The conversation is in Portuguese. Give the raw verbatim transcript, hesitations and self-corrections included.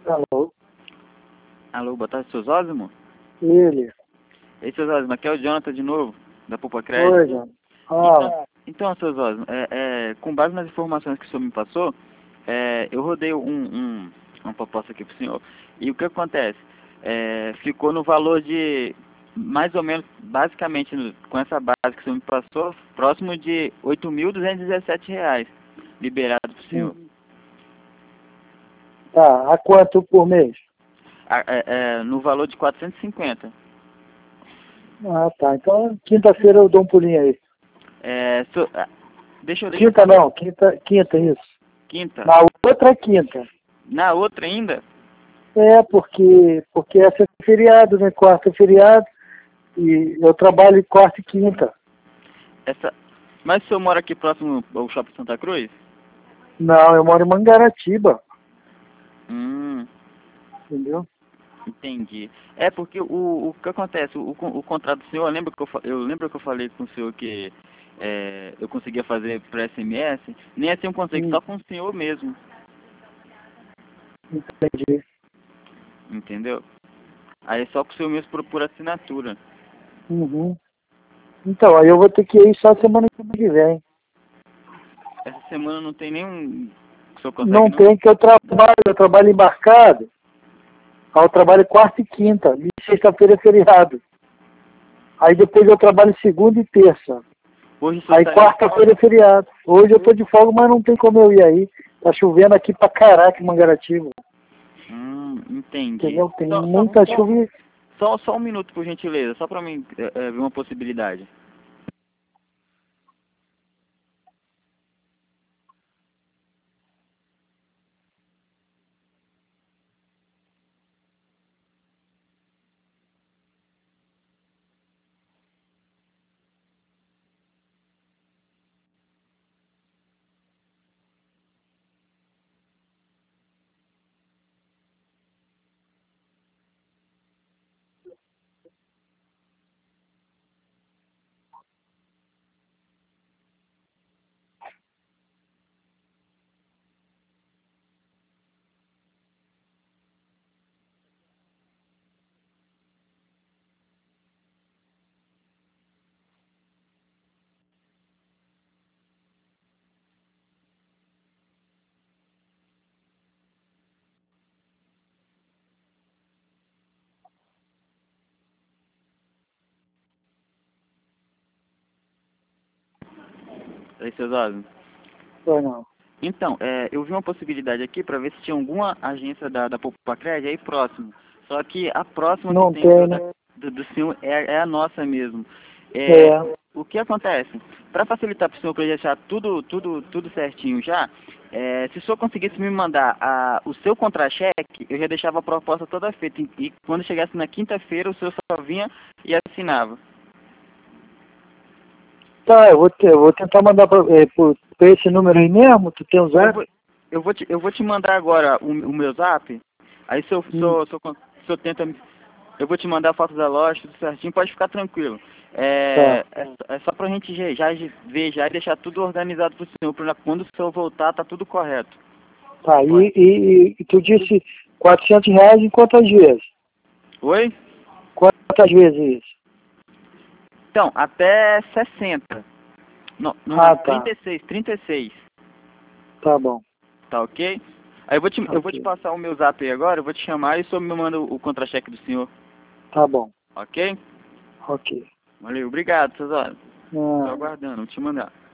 Alô? Alô, boa tarde, seu Zósimo? Ele. Ei, seu Zósimo, aqui é o Jonathan de novo, da Poupa Crédito. Oi, Jonathan. Então, então, seu Zósimo, é, é, com base nas informações que o senhor me passou, é, eu rodei um, um, uma proposta aqui pro senhor. E o que acontece? É, ficou no valor de, mais ou menos, basicamente, no- com essa base que o senhor me passou, próximo de oito mil duzentos e dezessete reais, liberado pro senhor. Hum. Tá, a quanto por mês? A- é, é, no valor de quatrocentos e cinquenta. Ah, tá. Então, quinta-feira eu dou um pulinho aí. É, so- ah, deixa eu... Deixa eu Quinta não, quinta, quinta, isso. Quinta. Na outra é quinta. Na outra ainda? É, porque, porque essa é feriado, né? Quarta é feriado. E eu trabalho quarta e quinta. Essa... Mas o senhor mora aqui próximo ao Shopping Santa Cruz? Não, eu moro em Mangaratiba. Hum, Entendeu? entendi. É porque o, o que acontece, o, o contrato do senhor, eu lembro que eu, fa- eu lembro que eu falei com o senhor que é, eu conseguia fazer por S M S, nem assim eu consigo, Hum, só com o senhor mesmo, entendi. entendeu? Aí é só com o senhor mesmo por, por assinatura. Uhum. Então, aí eu vou ter que ir só semana que vem. Essa semana não tem nenhum... O senhor consegue Não não? tem que eu trabalho, eu trabalho embarcado. Aí eu trabalho quarta e quinta, e sexta-feira é feriado. Aí depois eu trabalho segunda e terça. Hoje o senhor Aí tá indo... quarta-feira é feriado. Hoje eu tô de folga, mas não tem como eu ir aí. Tá chovendo aqui pra caraca em Mangaratiba. Hum, entendi. Entendeu? Tem Só, só, muita só, chuva e... só, só um minuto, por gentileza, só pra mim é, é, ver uma possibilidade. Aí, seus olhos. Foi não. Então, é, eu vi uma possibilidade aqui para ver se tinha alguma agência da, da Poupa Crédito aí próximo. Só que a próxima que Não tem tem, do, né? da- do, do senhor é, é a nossa mesmo. É, É. o que acontece? Para facilitar para o senhor para deixar tudo, tudo, tudo certinho já, é, se o senhor conseguisse me mandar a, o seu contra-cheque, eu já deixava a proposta toda feita. E, e quando chegasse na quinta-feira, o senhor só vinha e assinava. Tá, eu vou, ter, eu vou tentar mandar pra, é, por, por esse número aí mesmo. Tu tem o Eu zap? vou, eu vou, te, eu vou te mandar agora o, o meu zap. Aí se eu, se, Hum, eu, se, eu, se eu tenta... Eu vou te mandar a foto da loja, tudo certinho, pode ficar tranquilo. tá. É, é, é só pra gente já, já ver já e deixar tudo organizado pro senhor, pra quando o senhor voltar, tá tudo correto. Tá, e, Pode. e, e tu disse quatrocentos reais em quantas vezes? Oi? Quantas vezes isso? Então, até sessenta. Não, não, Ah, tá. trinta e seis, trinta e seis. Tá bom. Tá ok? Aí eu vou te, eu vou te Ok. passar o meu zap aí agora, eu vou te chamar e o senhor me manda o, o contra-cheque do senhor. Tá bom. Ok? Ok. Valeu, obrigado, Cesar. Tô Ah. aguardando, vou te mandar.